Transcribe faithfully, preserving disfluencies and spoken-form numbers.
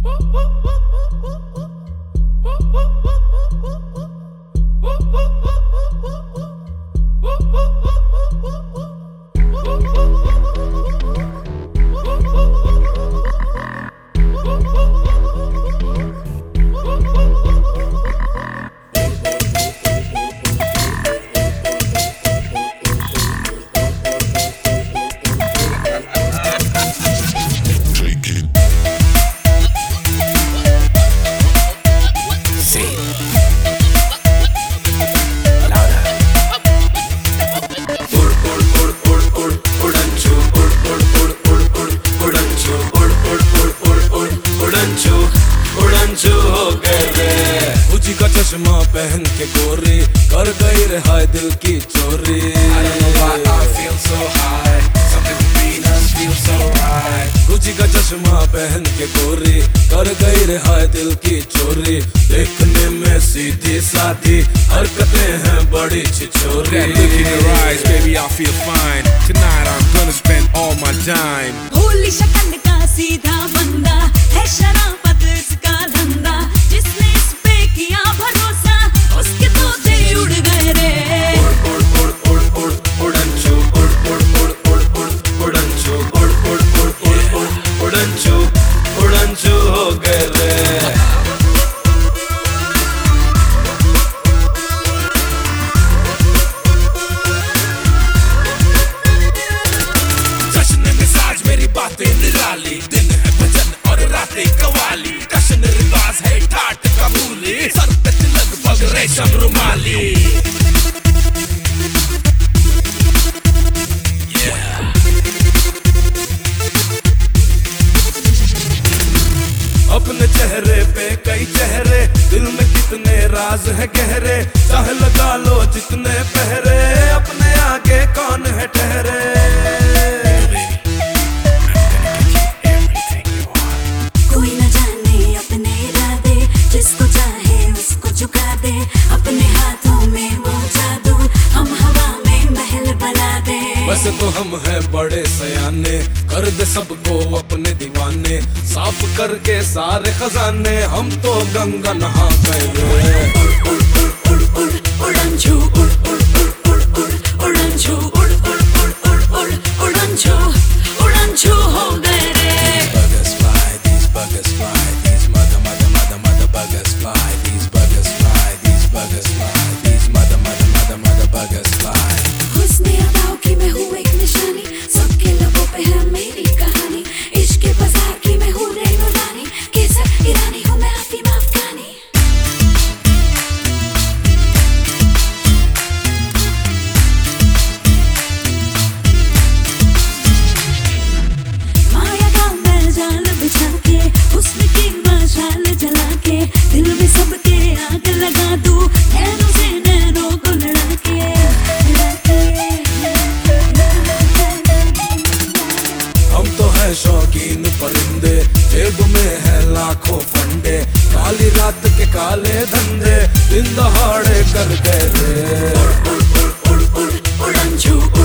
चश्मा पहन के गोरी कर गई रिहाई दिल की चोरी। गुची का चश्मा पहन के गोरी कर गई रिहाई दिल की चोरी। देखने में सीधी सादी हरकतें हैं बड़ी छिछोरी। भोली शक्ल का सीधा बंदा है, शराफत इसका धंधा। जिसने इस पे किया भरोसा उसके तोते उड़ गए रे। उड़ उड़ उड़ उड़ उड़ उड़नचू उड़ उड़ उड़ उड़ उड़ उड़नचू उड़ उड़ उड़ उड़ उड़ उड़नचू उड़नचू हो गए रे। बातें निराली, दिन है भजन और रातें कवाली। कशन रिवाज है ठाट कबूली, सर पे तिलक पग रेशम रुमाली। yeah. अपने चेहरे पे कई चेहरे, दिल में कितने राज है गहरे। चाहे लगा लो जितने पहरे, अपने आगे कौन है ठहरे। वैसे तो हम हैं बड़े सयाने, कर दे सबको अपने दीवाने। साफ करके सारे खजाने, हम तो गंगा नहा गए। उड़ उड़ उड़ उड़ उड़ उड़नचू उड़ उड़ उड़ उड़ उड़ उड़नचू उड़ उड़ उड़ उड़ उड़ उड़नचू उड़नचू हो गए रे। Buggers fly, these buggers fly, these mother mother mother mother buggers fly, these buggers fly, these buggers fly, these mother mother mother mother buggers fly। हुस्ने अदाओं की मैं हूँ एक निशानी, सबके लबों पे है मेरी कहानी। इश्क के बाजार की मैं हूँ रेनू रानी, केसर ईरानी हूँ मैं हफीम अफगानी। माया का मैं जाल बिछा के, हुस्न की मशाल जला के, दिल में सबके आग लगा दूं, नैनों से नैनों को लड़ा के। हम तो हैं शौकीन परिंदे, जेब में है लाखों फंडे। काली रात के काले धंधे, दिन दहाड़े कर गए रे। उड़ उड़ उड़ उड़ उड़ उड़नचू